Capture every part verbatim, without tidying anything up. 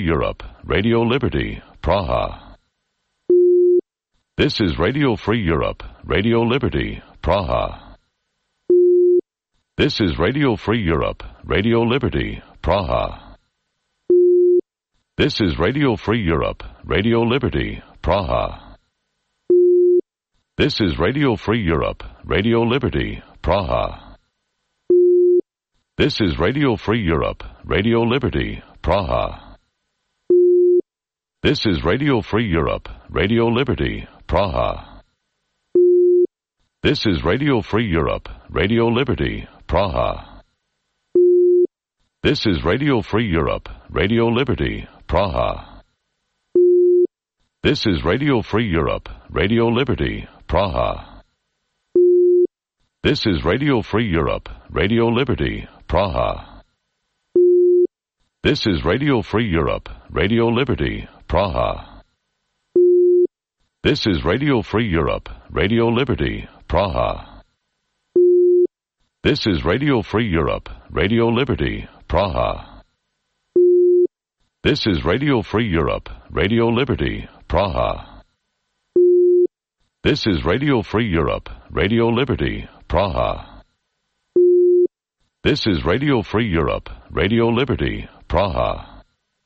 Europe, Radio Liberty, Praha. This is Radio Free Europe, Radio Liberty, Praha. This is Radio Free Europe, Radio Liberty, Praha. This is Radio Free Europe, Radio Liberty, Praha. This is Radio Free Europe, Radio Liberty, Praha. This is Radio Free Europe, Radio Liberty, Praha. This is Radio Free Europe, Radio Liberty, Praha. This is Radio Free Europe, Radio Liberty, Praha. This is Radio Free Europe, Radio Liberty, Praha. This is Radio Free Europe, Radio Liberty, Praha. This is Radio Free Europe, Radio Liberty, Praha. This is Radio Free Europe, Radio Liberty, Praha. This is Radio Free Europe, Radio Liberty, Praha. This is Radio Free Europe, Radio Liberty, Praha. This is Radio Free Europe, Radio Liberty, Praha. This is Radio Free Europe, Radio Liberty, Praha. This is Radio Free Europe, Radio Liberty, Praha.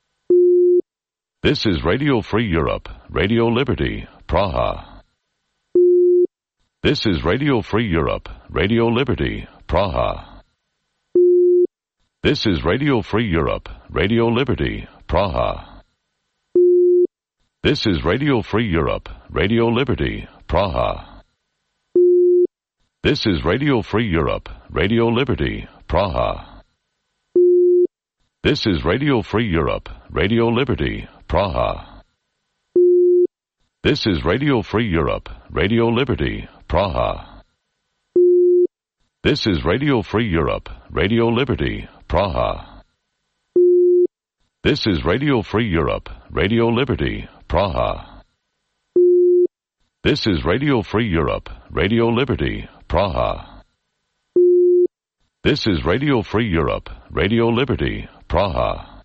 This is Radio Free Europe, Radio Liberty, Praha. This is Radio Free Europe, Radio Liberty, Praha. This is Radio Free Europe, Radio Liberty, Praha. This is Radio Free Europe, Radio Liberty, Praha. This is Radio Free Europe, Radio Liberty, Praha. This is Radio Free Europe, Radio Liberty, Praha. This is Radio Free Europe, Radio Liberty, Praha. This is Radio Free Europe, Radio Liberty, Praha. This is Radio Free Europe, Radio Liberty, Praha. This is Radio Free Europe, Radio Liberty, Praha. This is Radio Free Europe, Radio Liberty, Praha.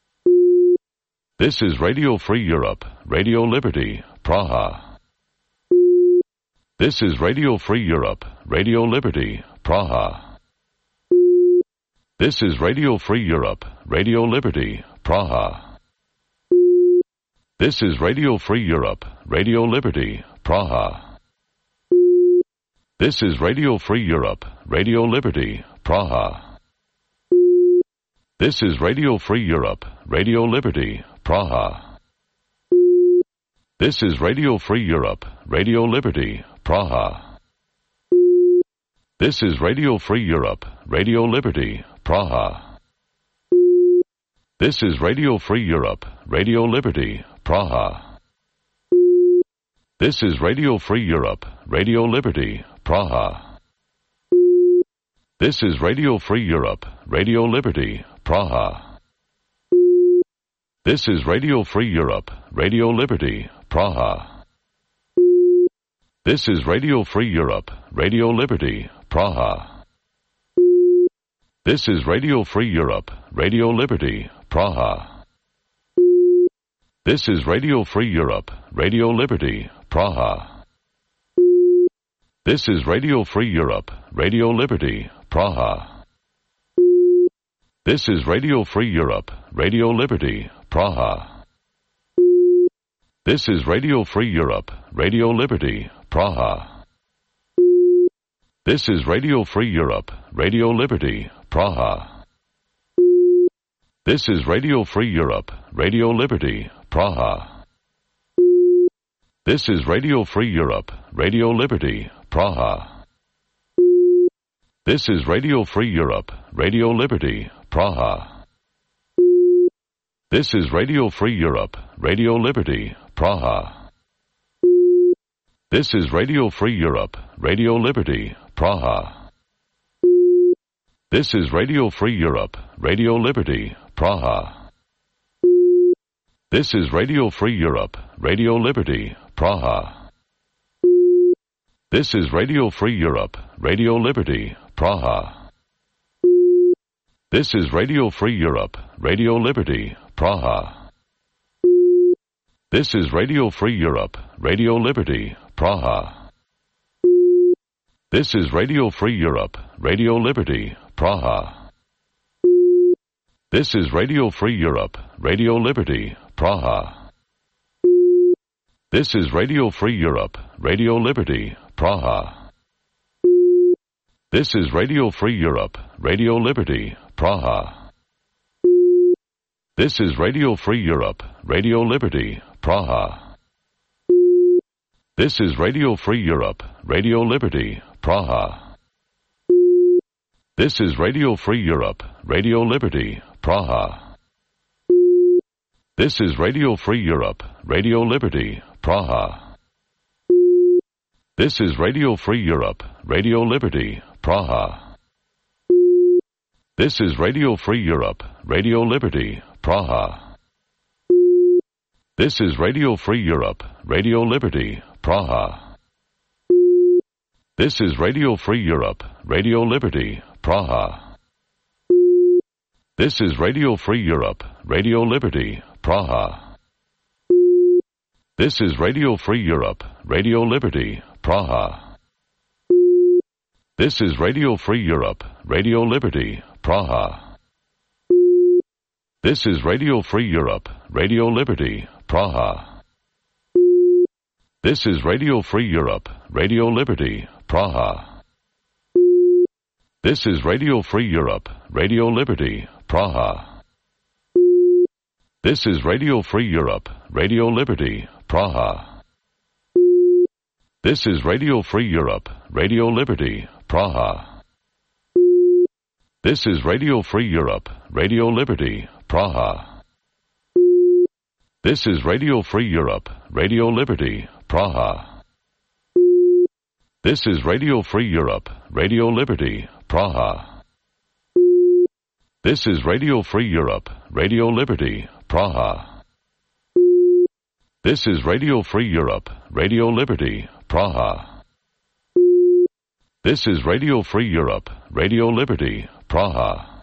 This is Radio Free Europe, Radio Liberty, Praha. This is Radio Free Europe, Radio Liberty, Praha. This is Radio Free Europe, Radio Liberty, Praha. This is Radio Free Europe, Radio Liberty, Praha. This is Radio Free Europe, Radio Liberty, Praha. This is Radio Free Europe, Radio Liberty, Praha. This is Radio Free Europe, Radio Liberty, Praha. This is Radio Free Europe, Radio Liberty, Praha. This is Radio Free Europe, Radio Liberty, Praha. This is Radio Free Europe, Radio Liberty, Praha. This is Radio Free Europe, Radio Liberty, Praha. This is Radio Free Europe, Radio Liberty, Praha. This is Radio Free Europe, Radio Liberty, Praha. This is Radio Free Europe, Radio Liberty, Praha. This is Radio Free Europe, Radio Liberty, Praha. This is Radio Free Europe, Radio Liberty, Praha. This is Radio Free Europe, Radio Liberty, Praha. This is Radio Free Europe, Radio Liberty, Praha. This is Radio Free Europe, Radio Liberty, Praha. This is Radio Free Europe, Radio Liberty, Praha. This is Radio Free Europe, Radio Liberty, Praha. This is Radio Free Europe, Radio Liberty, Praha. This is Radio Free Europe, Radio Liberty, Praha. This is Radio Free Europe, Radio Liberty, Praha. This is Radio Free Europe, Radio Liberty, Praha. This is Radio Free Europe, Radio Liberty, Praha. This is Radio Free Europe, Radio Liberty, Praha. This is Radio Free Europe, Radio Liberty, Praha. This is Radio Free Europe, Radio Liberty, Praha. This is Radio Free Europe, Radio Liberty, Praha. This is Radio Free Europe, Radio Liberty, Praha. This is Radio Free Europe, Radio Liberty, Praha. This is Radio Free Europe, Radio Liberty, Praha. This is Radio Free Europe, Radio Liberty, Praha. This is Radio Free Europe, Radio Liberty, Praha. This is Radio Free Europe, Radio Liberty, Praha. This is Radio Free Europe, Radio Liberty, Praha. This is Radio Free Europe, Radio Liberty, Praha. This is Radio Free Europe, Radio Liberty, Praha. This is Radio Free Europe, Radio Liberty, Praha. This is Radio Free Europe, Radio Liberty, Praha. This is Radio Free Europe, Radio Liberty, Praha. This is Radio Free Europe, Radio Liberty, Praha. This is Radio Free Europe, Radio Liberty, Praha. This is Radio Free Europe, Radio Liberty, Praha. This is Radio Free Europe, Radio Liberty, Praha. This is Radio Free Europe, Radio Liberty, Praha. This is Radio Free Europe, Radio Liberty, Praha. This is Radio Free Europe, Radio Liberty, Praha. This is Radio Free Europe, Radio Liberty, Praha. This is Radio Free Europe, Radio Liberty, Praha. This is Radio Free Europe, Radio Liberty, Praha. This is Radio Free Europe, Radio Liberty, Praha. This is Radio Free Europe, Radio Liberty, Praha. This is Radio Free Europe, Radio Liberty, Praha.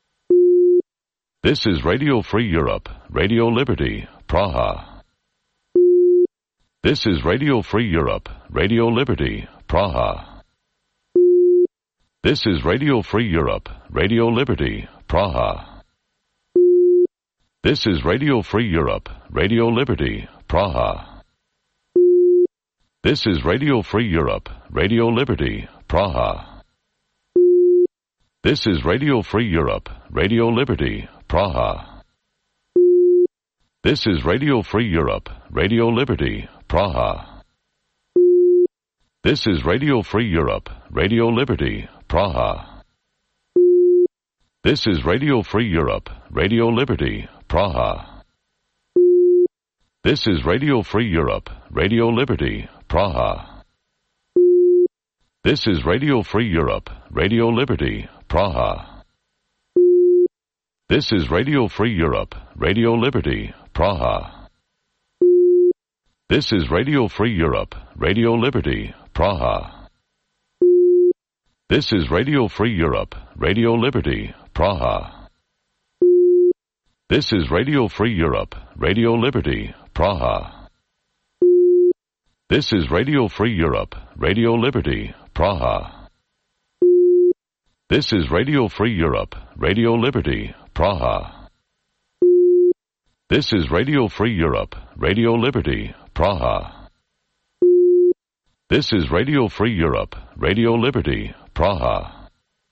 This is Radio Free Europe, Radio Liberty, Praha. This is Radio Free Europe, Radio Liberty, Praha. This is Radio Free Europe, Radio Liberty, Praha. This is Radio Free Europe, Radio Liberty, Praha. This is Radio Free Europe, Radio Liberty, Praha. This is Radio Free Europe, Radio Liberty, Praha. This is Radio Free Europe, Radio Liberty, Praha. This is Radio Free Europe, Radio Liberty, Praha. This is Radio Free Europe, Radio Liberty, Praha. This is Radio Free Europe, Radio Liberty, Praha. This is Radio Free Europe, Radio Liberty, Praha. This is Radio Free Europe, Radio Liberty, Praha. This is Radio Free Europe, Radio Liberty, Praha. This is Radio Free Europe, Radio Liberty, Praha. This is Radio Free Europe, Radio Liberty, Praha. This is Radio Free Europe, Radio Liberty, Praha. This is Radio Free Europe, Radio Liberty, Praha. This is Radio Free Europe, Radio Liberty, Praha. This is Radio Free Europe, Radio Liberty, Praha.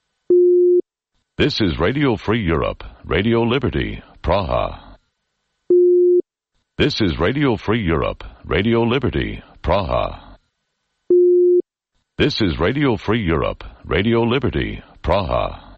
This is Radio Free Europe, Radio Liberty, Praha. This is Radio Free Europe, Radio Liberty, Praha. This is Radio Free Europe, Radio Liberty, Praha.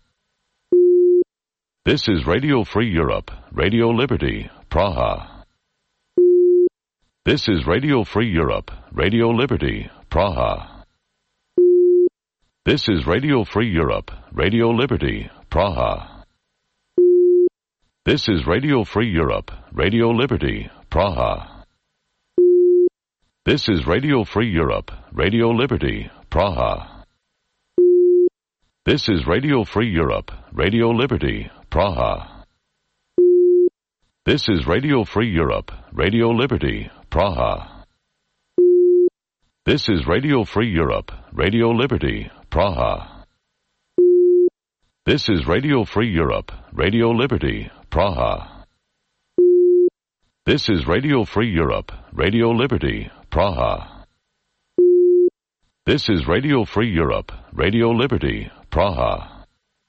This is Radio Free Europe, Radio Liberty, Praha. This is Radio Free Europe, Radio Liberty, Praha. This is Radio Free Europe, Radio Liberty, Praha. This is Radio Free Europe, Radio Liberty, Praha. This is Radio Free Europe, Radio Liberty, Praha. This is Radio Free Europe, Radio Liberty, Praha. This is Radio Free Europe, Radio Liberty, Praha. This is Radio Free Europe, Radio Liberty, Praha. This is Radio Free Europe, Radio Liberty, Praha. This is Radio Free Europe, Radio Liberty, Praha. This is Radio Free Europe, Radio Liberty, Praha.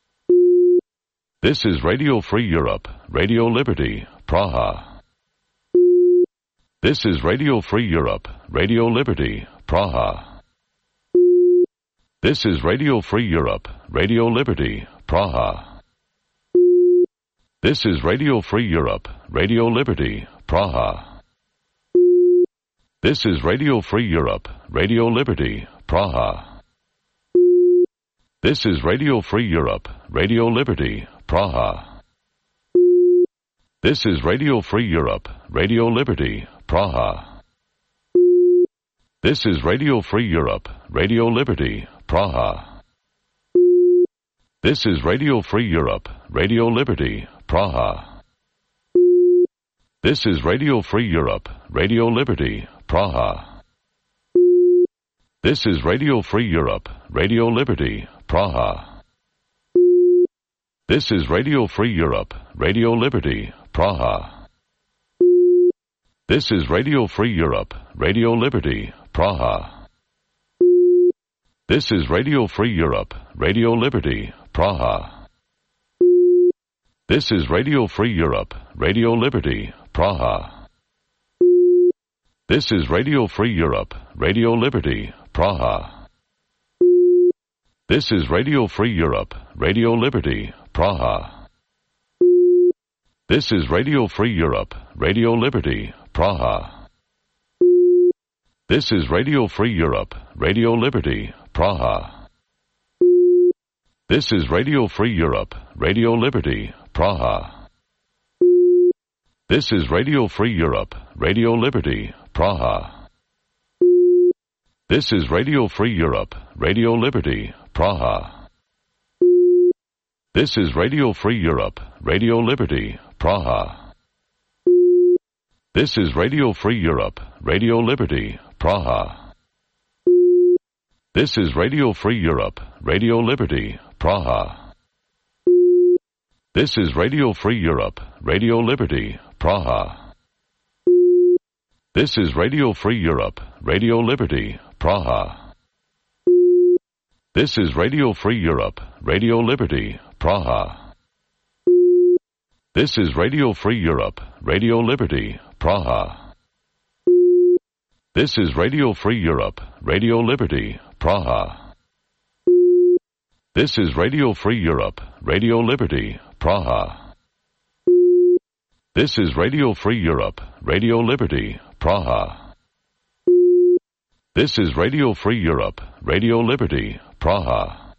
This is Radio Free Europe, Radio Liberty, Praha. This is Radio Free Europe, Radio Liberty, Praha. This is Radio Free Europe, Radio Liberty, Praha. This is Radio Free Europe, Radio Liberty, Praha. This is Radio Free Europe, Radio Liberty, Praha. This is Radio Free Europe, Radio Liberty, Praha. This is Radio Free Europe, Radio Liberty, Praha. This is Radio Free Europe, Radio Liberty, Praha. This is Radio Free Europe, Radio Liberty, Praha. This is Radio Free Europe, Radio Liberty, Praha. This is Radio Free Europe, Radio Liberty, Praha. This is Radio Free Europe, Radio Liberty, Praha. This is Radio Free Europe, Radio Liberty, Praha. This is Radio Free Europe, Radio Liberty, Praha. This is Radio Free Europe, Radio Liberty, Praha. This is Radio Free Europe, Radio Liberty, Praha. This is Radio Free Europe, Radio Liberty, Praha. This is Radio Free Europe, Radio Liberty, Praha. This is Radio Free Europe, Radio Liberty, Praha. This is Radio Free Europe, Radio Liberty, Praha. This is Radio Free Europe, Radio Liberty, Praha. This is Radio Free Europe, Radio Liberty, Praha. This is Radio Free Europe, Radio Liberty, Praha. This is Radio Free Europe, Radio Liberty, Praha. This is Radio Free Europe, Radio Liberty, Praha. This is Radio Free Europe, Radio Liberty, Praha. This is Radio Free Europe, Radio Liberty, Praha. This is Radio Free Europe, Radio Liberty, Praha. This is Radio Free Europe, Radio Liberty, Praha. This is Radio Free Europe, Radio Liberty, Praha. This is Radio Free Europe, Radio Liberty, Praha. This is Radio Free Europe, Radio Liberty, Praha. This is Radio Free Europe, Radio Liberty, Praha.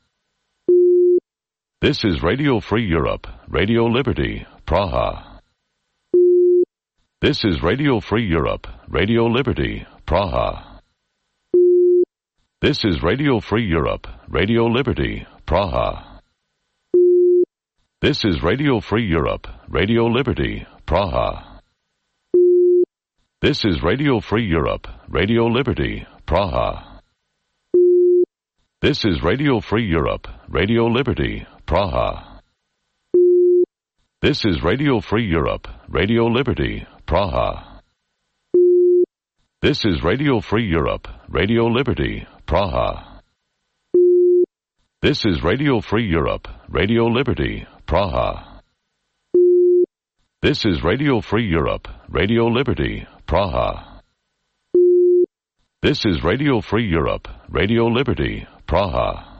This is Radio Free Europe, Radio Liberty, Praha. This is Radio Free Europe, Radio Liberty, Praha. This is Radio Free Europe, Radio Liberty, Praha. This is Radio Free Europe, Radio Liberty, Praha. This is Radio Free Europe, Radio Liberty, Praha. This is Radio Free Europe, Radio Liberty, Praha. This is Radio Free Europe, Radio Liberty, Praha. This is Radio Free Europe, Radio Liberty, Praha. This is Radio Free Europe, Radio Liberty, Praha. This is Radio Free Europe, Radio Liberty, Praha. This is Radio Free Europe, Radio Liberty, Praha.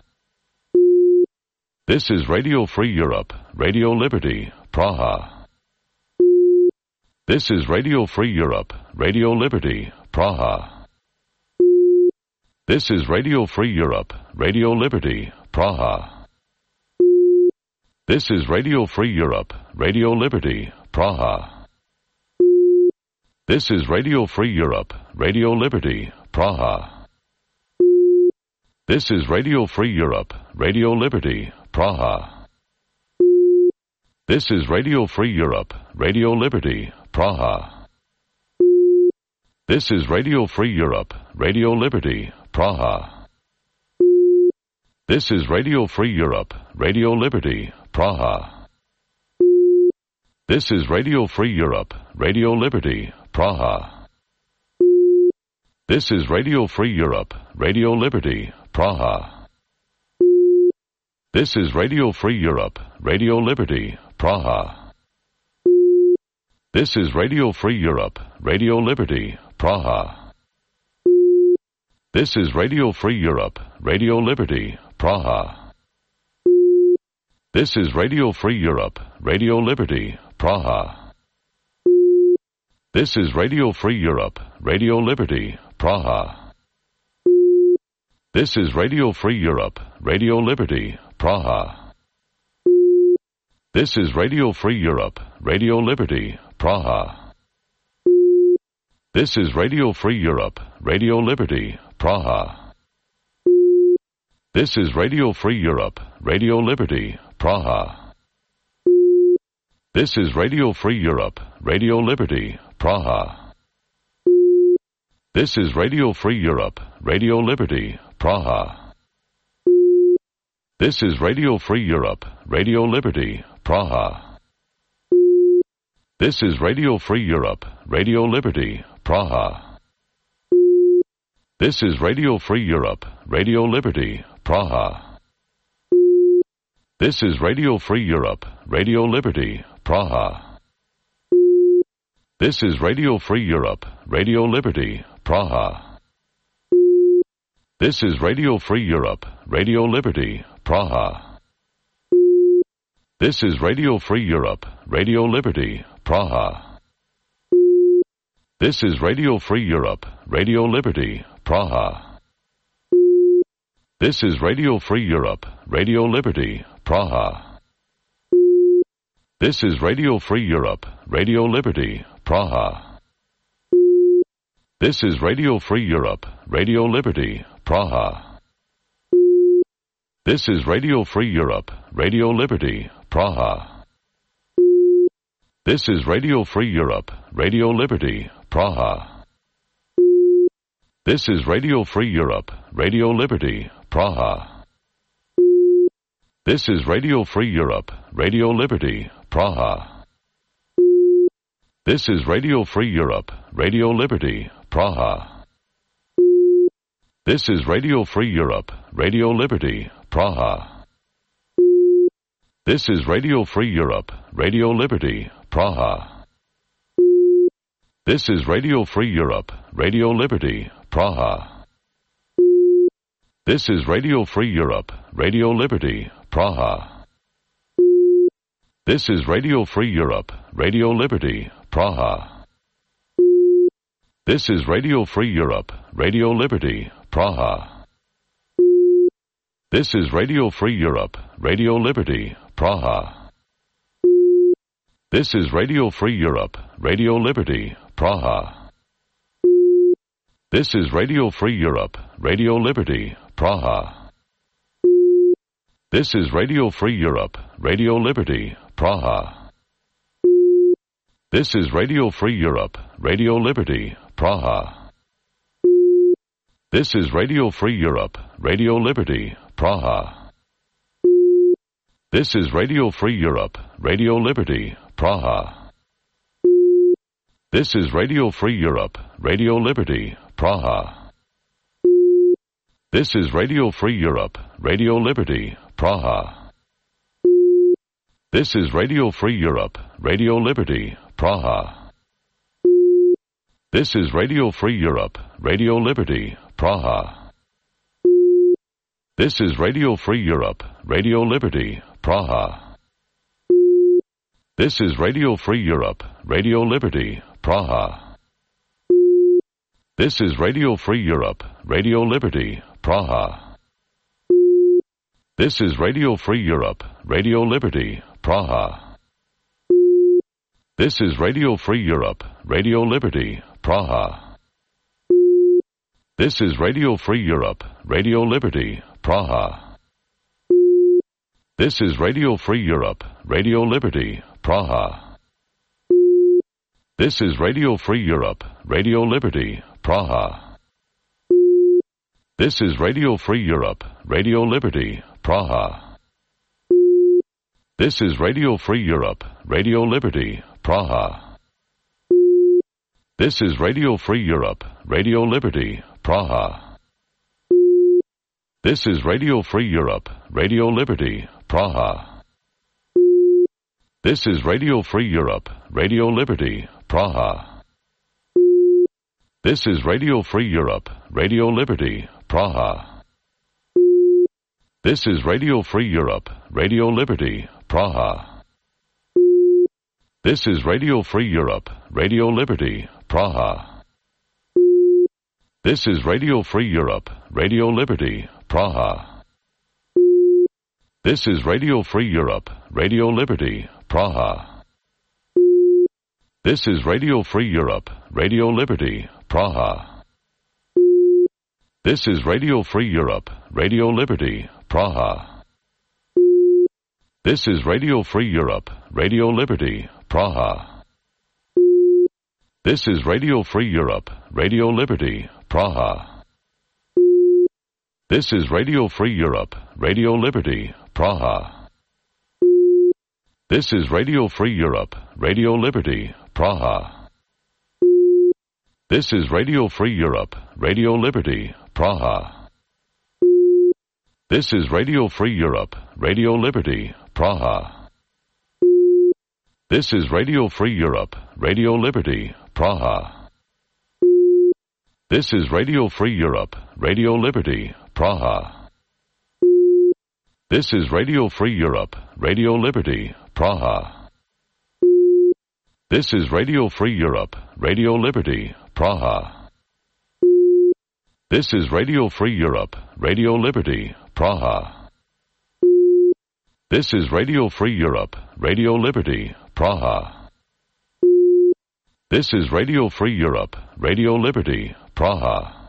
This is Radio Free Europe, Radio Liberty, Praha. This is Radio Free Europe, Radio Liberty, Praha. This is Radio Free Europe, Radio Liberty, Praha. This is Radio Free Europe, Radio Liberty, Praha. This is Radio Free Europe, Radio Liberty, Praha. This is Radio Free Europe, Radio Liberty, Praha. This is Radio Free Europe, Radio Liberty, Praha. This is Radio Free Europe, Radio Liberty, Praha. This is Radio Free Europe, Radio Liberty, Praha. This is Radio Free Europe, Radio Liberty, Praha. This is Radio Free Europe, Radio Liberty, Praha. This is Radio Free Europe, Radio Liberty, Praha. This is Radio Free Europe, Radio Liberty, Praha. This is Radio Free Europe, Radio Liberty, Praha. This is Radio Free Europe, Radio Liberty, Praha. This is Radio Free Europe, Radio Liberty, Praha. This is Radio Free Europe, Radio Liberty, Praha. This is Radio Free Europe, Radio Liberty, Praha. This is Radio Free Europe, Radio Liberty, Praha. This is Radio Free Europe, Radio Liberty, Praha. This is Radio Free Europe, Radio Liberty, Praha. This is Radio Free Europe, Radio Liberty, Praha. This is Radio Free Europe, Radio Liberty, Praha. This is Radio Free Europe, Radio Liberty, Praha. This is Radio Free Europe, Radio Liberty, Praha. This is Radio Free Europe, Radio Liberty, Praha. This is Radio Free Europe, Radio Liberty, Praha. This is Radio Free Europe, Radio Liberty, Praha. This is Radio Free Europe, Radio Liberty, Praha. This is Radio Free Europe, Radio Liberty, Praha. This is Radio Free Europe, Radio Liberty, Praha. This is Radio Free Europe, Radio Liberty, Praha. This is Radio Free Europe, Radio Liberty, Praha. This is Radio Free Europe, Radio Liberty, Praha. This is Radio Free Europe, Radio Liberty, Praha. This is Radio Free Europe, Radio Liberty, Praha. This is Radio Free Europe, Radio Liberty, Praha. This is Radio Free Europe, Radio Liberty, Praha. This is Radio Free Europe, Radio Liberty, Praha. This is Radio Free Europe, Radio Liberty, Praha. This is Radio Free Europe, Radio Liberty, Praha. This is Radio Free Europe, Radio Liberty, Praha. This is Radio Free Europe, Radio Liberty, Praha. This is Radio Free Europe, Radio Liberty, Praha. This is Radio Free Europe, Radio Liberty, Praha. This is Radio Free Europe, Radio Liberty, Praha. This is Radio Free Europe, Radio Liberty, Praha. This is Radio Free Europe, Radio Liberty, Praha. This is Radio Free Europe, Radio Liberty, Praha. This is Radio Free Europe, Radio Liberty, Praha. This is Radio Free Europe, Radio Liberty, Praha. This is Radio Free Europe, Radio Liberty, Praha. This is Radio Free Europe, Radio Liberty, Praha. This is Radio Free Europe, Radio Liberty, Praha. This is Radio Free Europe, Radio Liberty, Praha. This is Radio Free Europe, Radio Liberty, Praha. This is Radio Free Europe, Radio Liberty, Praha. This is Radio Free Europe, Radio Liberty, Praha. This is Radio Free Europe, Radio Liberty, Praha. This is Radio Free Europe, Radio Liberty, Praha. This is Radio Free Europe, Radio Liberty, Praha. This is Radio Free Europe, Radio Liberty, Praha. This is Radio Free Europe, Radio Liberty, Praha. This is Radio Free Europe, Radio Liberty, Praha. This is Radio Free Europe, Radio Liberty, Praha. This is Radio Free Europe, Radio Liberty, Praha. This is Radio Free Europe, Radio Liberty, Praha. This is Radio Free Europe, Radio Liberty, Praha. This is Radio Free Europe, Radio Liberty, Praha. This is Radio Free Europe, Radio Liberty, Praha. This is Radio Free Europe, Radio Liberty, Praha. This is Radio Free Europe, Radio Liberty, Praha. This is Radio Free Europe, Radio Liberty, Praha. This is Radio Free Europe, Radio Liberty, Praha. This is Radio Free Europe, Radio Liberty, Praha. This is Radio Free Europe, Radio Liberty, Praha. This is Radio Free Europe, Radio Liberty, Praha. This is Radio Free Europe, Radio Liberty, Praha. This is Radio Free Europe, Radio Liberty, Praha. This is Radio Free Europe, Radio Liberty, Praha. This is Radio Free Europe, Radio Liberty, Praha. This is Radio Free Europe, Radio Liberty, Praha. This is Radio Free Europe, Radio Liberty, Praha. This is Radio Free Europe, Radio Liberty, Praha. This is Radio Free Europe, Radio Liberty, Praha. This is Radio Free Europe, Radio Liberty, Praha. This is Radio Free Europe, Radio Liberty, Praha. This is Radio Free Europe, Radio Liberty, Praha.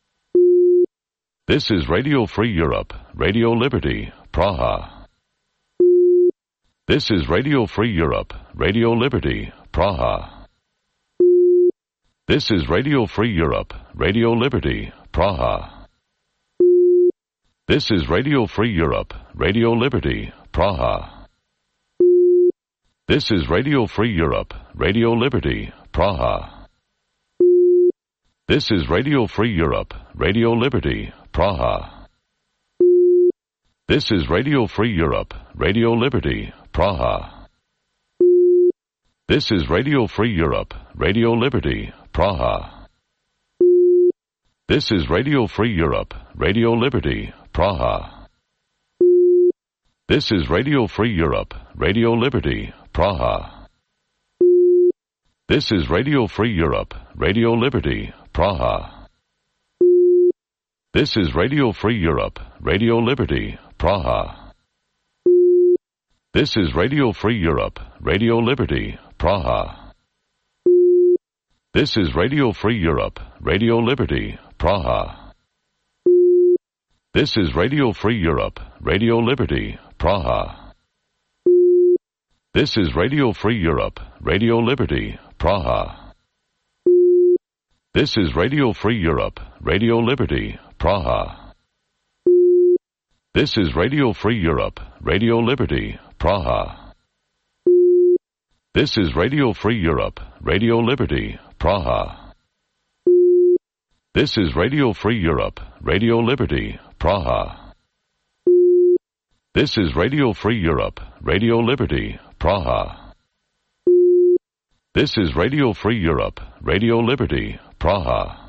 This is Radio Free Europe, Radio Liberty, Praha. This is Radio Free Europe, Radio Liberty, Praha. This is Radio Free Europe, Radio Liberty, Praha. This is Radio Free Europe, Radio Liberty, Praha. This is Radio Free Europe, Radio Liberty, Praha. This is Radio Free Europe, Radio Liberty, Praha. This is Radio Free Europe, Radio Liberty, Praha. This is Radio Free Europe, Radio Liberty, Praha. This is Radio Free Europe, Radio Liberty, Praha. This is Radio Free Europe, Radio Liberty, Praha. This is Radio Free Europe, Radio Liberty, Praha. This is Radio Free Europe, Radio Liberty, Praha. This is Radio Free Europe, Radio Liberty, Praha. This is Radio Free Europe, Radio Liberty, Praha. This is Radio Free Europe, Radio Liberty, Praha. This is Radio Free Europe, Radio Liberty, Praha. This is Radio Free Europe, Radio Liberty, Praha. This is Radio Free Europe, Radio Liberty, Praha. This is Radio Free Europe, Radio Liberty, Praha. This is Radio Free Europe, Radio Liberty, Praha. This is Radio Free Europe, Radio Liberty, Praha. This is Radio Free Europe, Radio Liberty, Praha.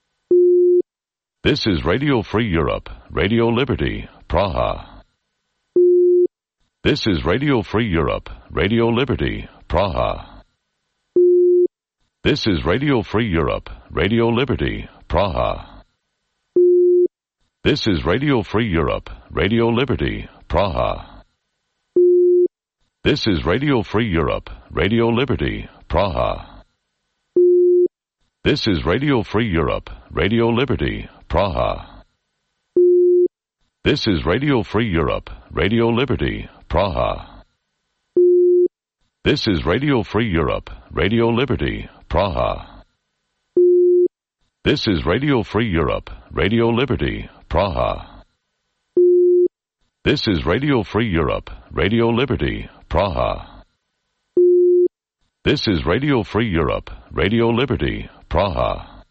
This is Radio Free Europe, Radio Liberty, Praha. This is Radio Free Europe, Radio Liberty, Praha. This is Radio Free Europe, Radio Liberty, Praha. This is Radio Free Europe, Radio Liberty, Praha. This is Radio Free Europe, Radio Liberty, Praha. This is Radio Free Europe, Radio Liberty, Praha. This is Radio Free Europe, Radio Liberty, Praha. This is Radio Free Europe, Radio Liberty, Praha. This is Radio Free Europe, Radio Liberty, Praha. This is Radio Free Europe, Radio Liberty, Praha. This is Radio Free Europe, Radio Liberty, Praha.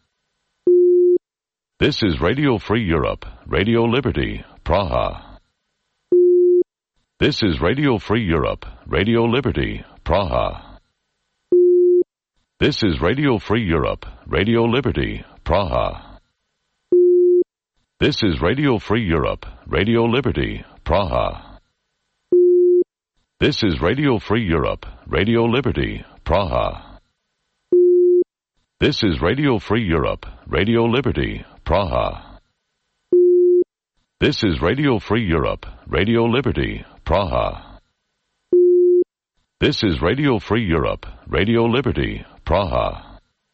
This is Radio Free Europe, Radio Liberty, Praha. This is Radio Free Europe, Radio Liberty, Praha. This is Radio Free Europe, Radio Liberty, Praha. This is Radio Free Europe, Radio Liberty, Praha. This is Radio Free Europe, Radio Liberty, Praha. This is Radio Free Europe, Radio Liberty, Praha. This is Radio Free Europe, Radio Liberty, Praha. This is Radio Free Europe, Radio Liberty, Praha.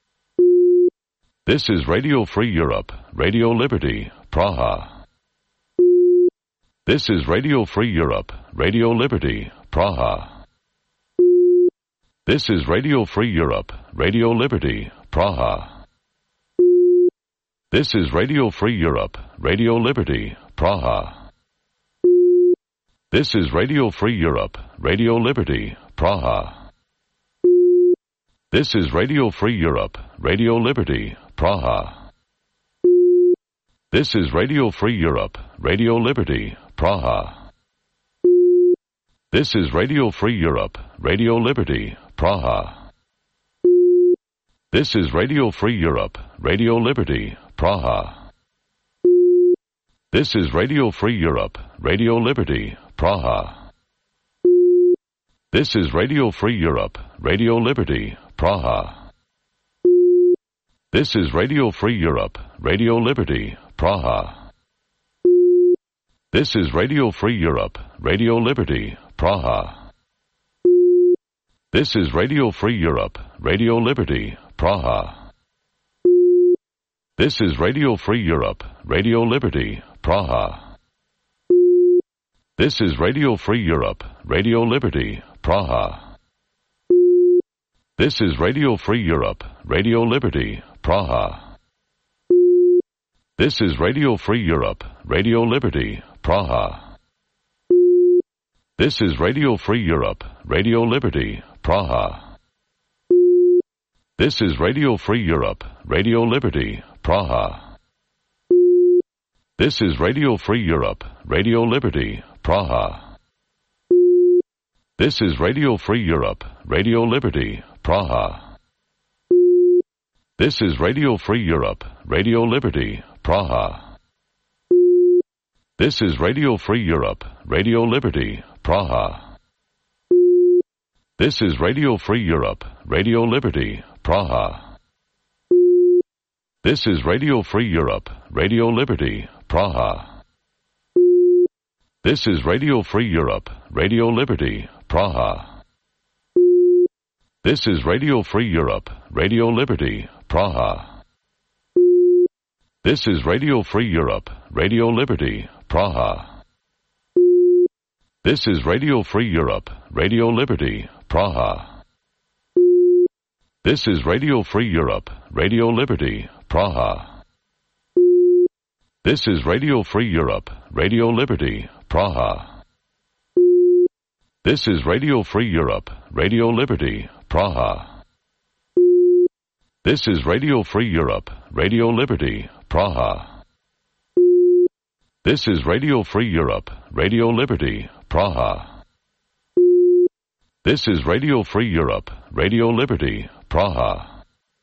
This is Radio Free Europe, Radio Liberty, Praha. This is Radio Free Europe, Radio Liberty, Praha. This is Radio Free Europe, Radio Liberty, Praha. This is Radio Free Europe, Radio Liberty, Praha. This is Radio Free Europe, Radio Liberty, Praha. This is Radio Free Europe, Radio Liberty, Praha. This is Radio Free Europe, Radio Liberty, Praha. This is Radio Free Europe, Radio Liberty, Praha. This is Radio Free Europe, Radio Liberty, Praha. This is Radio Free Europe, Radio Liberty, Praha. This is Radio Free Europe, Radio Liberty, Praha. This is Radio Free Europe, Radio Liberty, Praha. This is Radio Free Europe, Radio Liberty, Praha. This is Radio Free Europe, Radio Liberty, Praha. This is Radio Free Europe, Radio Liberty, Praha. This is Radio Free Europe, Radio Liberty, Praha. This is Radio Free Europe, Radio Liberty, Praha. This is Radio Free Europe, Radio Liberty, Praha. This is Radio Free Europe, Radio Liberty, Praha. This is Radio Free Europe, Radio Liberty, Praha. This is Radio Free Europe, Radio Liberty, Praha. This is Radio Free Europe, Radio Liberty, Praha. This is Radio Free Europe, Radio Liberty, Praha. This is Radio Free Europe, Radio Liberty, Praha. This is Radio Free Europe, Radio Liberty, Praha. This is Radio Free Europe, Radio Liberty, Praha. This is Radio Free Europe, Radio Liberty, Praha. This is Radio Free Europe, Radio Liberty, Praha. This is Radio Free Europe, Radio Liberty, Praha. This is Radio Free Europe, Radio Liberty, Praha. This is Radio Free Europe, Radio Liberty, Praha. This is Radio Free Europe, Radio Liberty, Praha. This is Radio Free Europe, Radio Liberty, Praha. This is Radio Free Europe, Radio Liberty, Praha. This is Radio Free Europe, Radio Liberty, Praha. This is Radio Free Europe, Radio Liberty, Praha.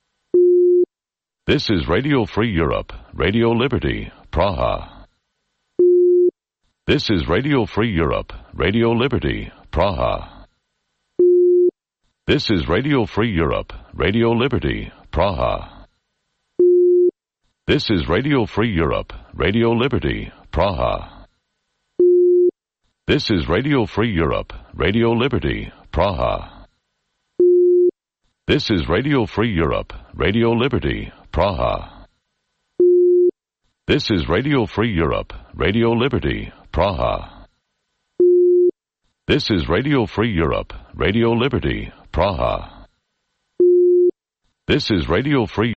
This is Radio Free Europe, Radio Liberty, Praha. This is Radio Free Europe, Radio Liberty, Praha. This is Radio Free Europe, Radio Liberty, Praha. This is Radio Free Europe, Radio Liberty, Praha. This is Radio Free Europe, Radio Liberty, Praha. This is Radio Free Europe, Radio Liberty, Praha. This is Radio Free Europe, Radio Liberty, Praha. This is Radio Free Europe, Radio Liberty, Praha. This is Radio Free